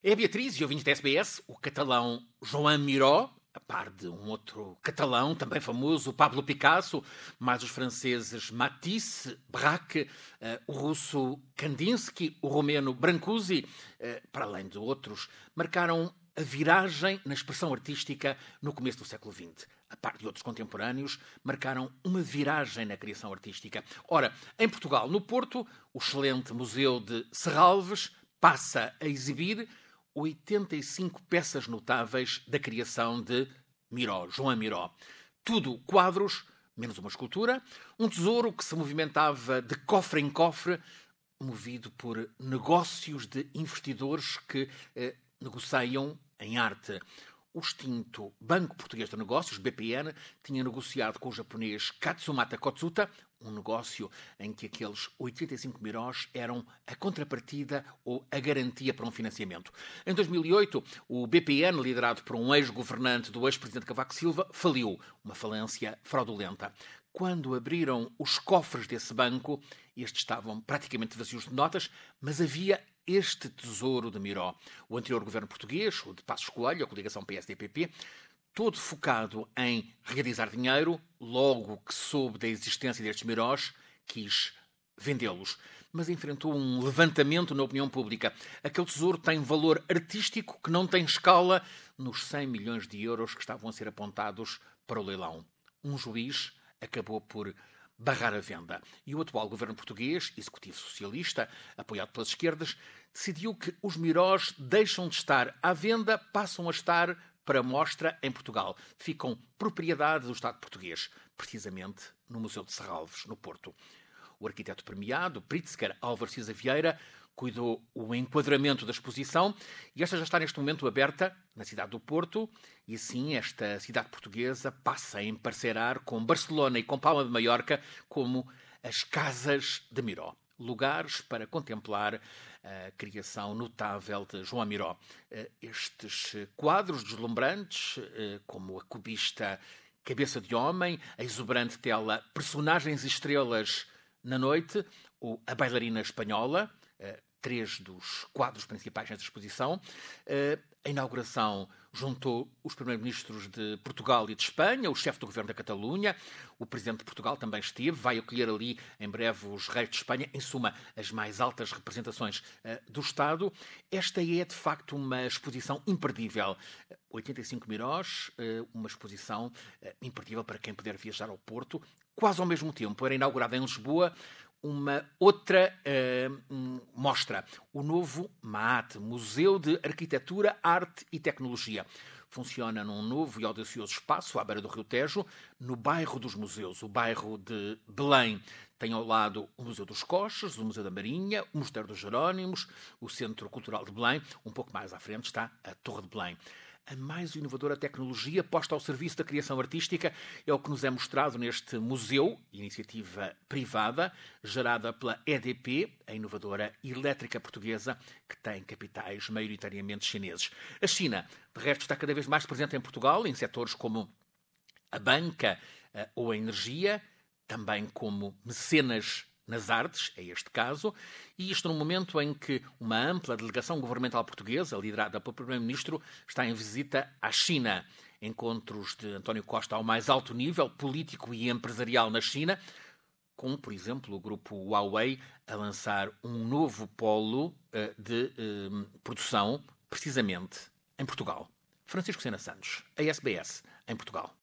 É a Beatriz e ouvintes da SBS, o catalão Joan Miró, a par de um outro catalão também famoso, Pablo Picasso, mais os franceses Matisse, Braque, o russo Kandinsky, o romeno Brancusi, para além de outros, marcaram a viragem na expressão artística no começo do século XX. A par de outros contemporâneos, marcaram uma viragem na criação artística. Ora, em Portugal, no Porto, o excelente Museu de Serralves passa a exibir 85 peças notáveis da criação de Miró, Joan Miró. Tudo quadros, menos uma escultura, um tesouro que se movimentava de cofre em cofre, movido por negócios de investidores que negociam em arte. O extinto Banco Português de Negócios, BPN, tinha negociado com o japonês Katsumata Kotsuta, um negócio em que aqueles 85 mirós eram a contrapartida ou a garantia para um financiamento. Em 2008, o BPN, liderado por um ex-governante do ex-presidente Cavaco Silva, faliu, uma falência fraudulenta. Quando abriram os cofres desse banco, estes estavam praticamente vazios de notas, mas havia este tesouro de Miró. O anterior governo português, o de Passos Coelho, a coligação PSD-PP, todo focado em realizar dinheiro, logo que soube da existência destes mirós, quis vendê-los. Mas enfrentou um levantamento na opinião pública. Aquele tesouro tem valor artístico que não tem escala nos 100 milhões de euros que estavam a ser apontados para o leilão. Um juiz acabou por barrar a venda. E o atual governo português, executivo socialista, apoiado pelas esquerdas, decidiu que os mirós deixam de estar à venda, passam a estar para mostra em Portugal. Ficam propriedade do Estado português, precisamente no Museu de Serralves, no Porto. O arquiteto premiado, Pritzker Álvares Cisa Vieira, cuidou o enquadramento da exposição e esta já está neste momento aberta na cidade do Porto e assim esta cidade portuguesa passa a emparcerar com Barcelona e com Palma de Maiorca como as Casas de Miró. Lugares para contemplar a criação notável de Joan Miró. Estes quadros deslumbrantes, como a cubista Cabeça de Homem, a exuberante tela Personagens e Estrelas na Noite, ou A Bailarina Espanhola, três dos quadros principais nesta exposição. A inauguração juntou os primeiros-ministros de Portugal e de Espanha, o chefe do governo da Catalunha, o presidente de Portugal também esteve, vai acolher ali em breve os reis de Espanha, em suma, as mais altas representações do Estado. Esta é, de facto, uma exposição imperdível. 85 mirós, uma exposição imperdível para quem puder viajar ao Porto. Quase ao mesmo tempo, era inaugurada em Lisboa uma outra mostra, o novo MAAT, Museu de Arquitetura, Arte e Tecnologia. Funciona num novo e audacioso espaço, à beira do Rio Tejo, no bairro dos museus, o bairro de Belém. Tem ao lado o Museu dos Coches, o Museu da Marinha, o Mosteiro dos Jerónimos, o Centro Cultural de Belém. Um pouco mais à frente está a Torre de Belém. A mais inovadora tecnologia posta ao serviço da criação artística é o que nos é mostrado neste museu, iniciativa privada, gerada pela EDP, a inovadora elétrica portuguesa, que tem capitais maioritariamente chineses. A China, de resto, está cada vez mais presente em Portugal, em setores como a banca ou a energia, também como mecenas nas artes, é este caso, e isto num momento em que uma ampla delegação governamental portuguesa, liderada pelo Primeiro-Ministro, está em visita à China. Encontros de António Costa ao mais alto nível, político e empresarial na China, com, por exemplo, o grupo Huawei a lançar um novo polo de produção, precisamente em Portugal. Francisco Sena Santos, a SBS, em Portugal.